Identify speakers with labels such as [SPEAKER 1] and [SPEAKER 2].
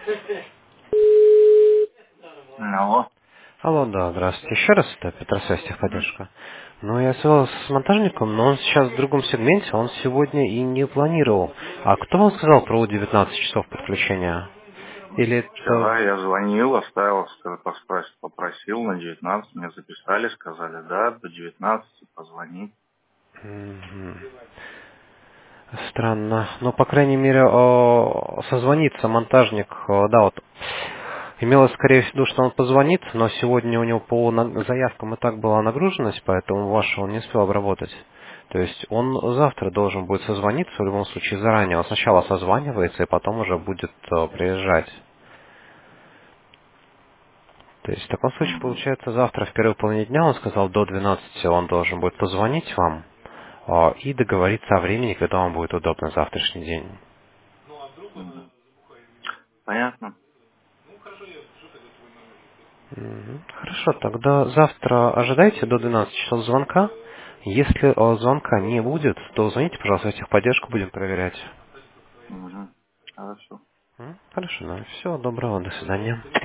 [SPEAKER 1] Алло.
[SPEAKER 2] Алло, да, здравствуйте. Еще раз, это Петросвязь техподдержка. Ну, я связался с монтажником, но он сейчас в другом сегменте, он сегодня и не планировал. А кто вам сказал про 19 часов подключения? Или это...
[SPEAKER 1] Вчера я звонил, оставил, попросил на 19, мне записали, сказали, да, до 19 позвони.
[SPEAKER 2] Мгм. Странно. Ну, по крайней мере, созвонится монтажник, да, вот. Имелось, скорее всего, что он позвонит, но сегодня у него по заявкам и так была нагруженность, поэтому вашу он не успел обработать. То есть он завтра должен будет созвониться, в любом случае заранее. Он сначала созванивается и потом уже будет приезжать. То есть в таком случае,
[SPEAKER 1] Мгм.
[SPEAKER 2] получается, завтра в первой половине дня, он сказал, до 12 он должен будет позвонить вам и договориться о времени, когда вам будет удобно завтрашний день.
[SPEAKER 1] Мгм. Понятно.
[SPEAKER 2] Хорошо, тогда завтра ожидайте до 12 часов звонка. Если звонка не будет, то звоните, пожалуйста, в техподдержку, будем проверять.
[SPEAKER 1] Мгм. Хорошо.
[SPEAKER 2] Хорошо, да. Всего доброго, до свидания.